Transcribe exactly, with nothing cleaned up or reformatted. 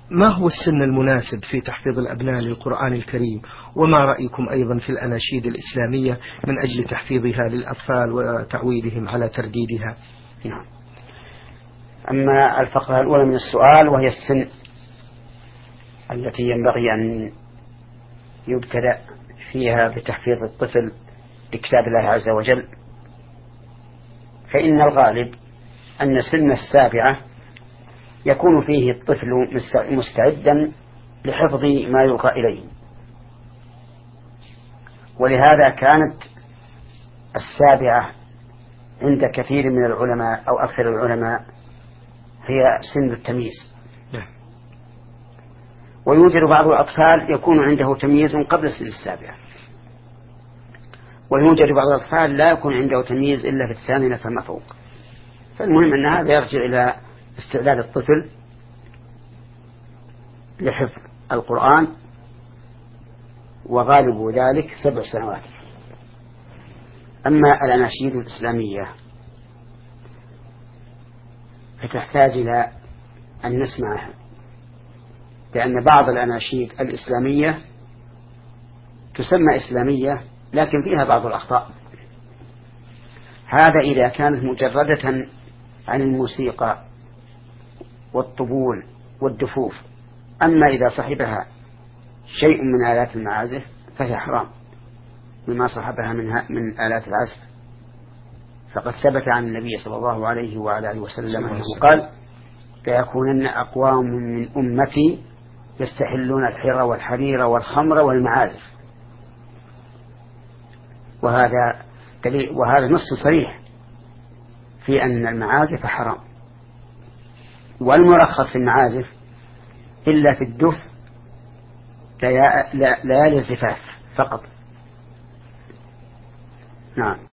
ما هو السن المناسب في تحفيظ الأبناء للقرآن الكريم؟ وما رأيكم أيضا في الأناشيد الإسلامية من أجل تحفيظها للأطفال وتعويدهم على ترديدها؟ نعم. أما الفقرة الأولى من السؤال وهي السن التي ينبغي أن يبتدأ فيها بتحفيظ الطفل لكتاب الله عز وجل، فإن الغالب أن سن السابعة يكون فيه الطفل مستعدا لحفظ ما يلقى إليه، ولهذا كانت السابعة عند كثير من العلماء أو أكثر العلماء هي سن التمييز. ويوجد بعض الأطفال يكون عنده تمييز قبل سن السابعة، ويوجد بعض الأطفال لا يكون عنده تمييز إلا في الثامنة فما فوق. فالمهم أن هذا يرجع إلى استعداد الطفل لحفظ القرآن، وغالب ذلك سبع سنوات. أما الأناشيد الإسلامية فتحتاج إلى أن نسمعها، لأن بعض الأناشيد الإسلامية تسمى إسلامية لكن فيها بعض الأخطاء. هذا إذا كانت مجردة عن الموسيقى والطبول والدفوف. أما إذا صحبها شيء من آلات المعازف فهي حرام مما صحبها منها من آلات العزف. فقد ثبت عن النبي صلى الله عليه وعلى آله وسلم أنه قال: ليكونن أقوام من أمتي يستحلون الحر والحرير والخمر والمعازف. وهذا وهذا نص صريح في أن المعازف حرام، والمرخص في المعازف إلا في الدف ليالي الزفاف فقط. نعم.